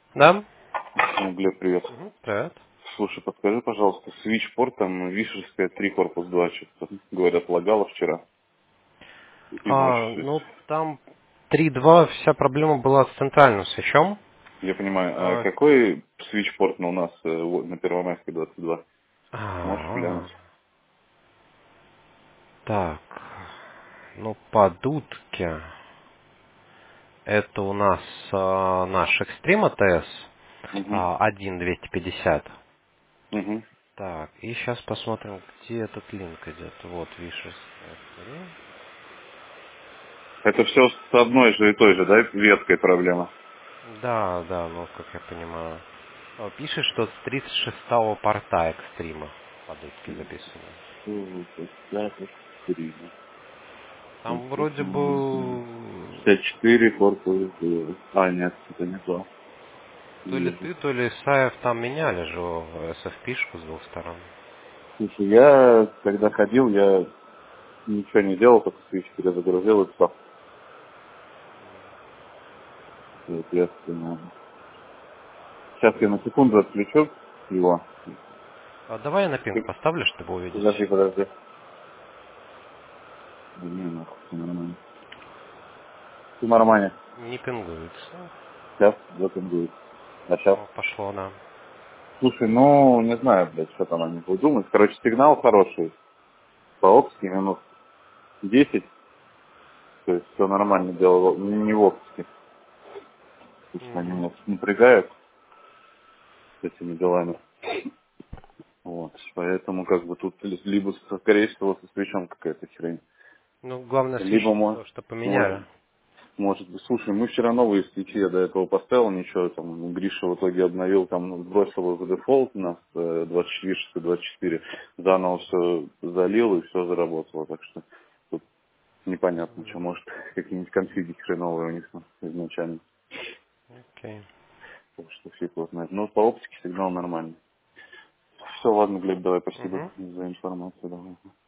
Да? Глеб, привет. Привет. Слушай, подскажи, пожалуйста, свитчпорт, там, Вишерская, 3, корпус 2, что-то, говорят, лагало вчера. И можешь, Ну, там 3.2, вся проблема была с центральным свечом. я понимаю, а А, какой свитчпорт у нас на Первомайской 22? Можешь а, глянуть? так, ну, по дудке, это у нас наш Extreme ATS Угу, 1.250. угу. Так, и сейчас посмотрим, где этот линк идет. Вот, Вишерская 3. Это все с одной же и той же, да, веткой проблема? Да, да, ну, как я понимаю. Пишет, что с 36-го порта Экстрима по дудке записано. Да, 3. Там вроде бы 64, корпус, нет, это не то. то ли Вижу. ты, то ли Исаев там меняли же SFP-шку с двух сторон. Слушай, я, когда ходил, я ничего не делал, только свич перезагрузил и все. Соответственно. Сейчас я на секунду отключу его. Давай я на пинг Ты- поставлю, чтобы увидеть. подожди. Не, нахуй, все нормально. Все нормально. Не пингуется. Сейчас вот он будет. А сейчас. О, пошло, да. Слушай, ну, не знаю, блядь, что там они будут думать. Короче, сигнал хороший. По оптике минут 10. То есть все нормально делал. Не в оптике. Потому что они Мгм. меня напрягают с этими делами. Вот. Поэтому как бы тут либо, скорее всего, со свечом какая-то хрень. Ну, главное, Либо свечи то, что может, поменяли. может быть. Слушай, мы вчера новые свечи, я до этого поставил, ничего, там, Гриша в итоге обновил, там, сбросил его за дефолт у нас 24, заново все залил и все заработало, так что тут непонятно, что, может, какие-нибудь конфиги хреновые у них там изначально, Окей. так что фиг его знает. Но по оптике сигнал нормальный. Все, ладно, Глеб, давай, спасибо Угу. за информацию, давай.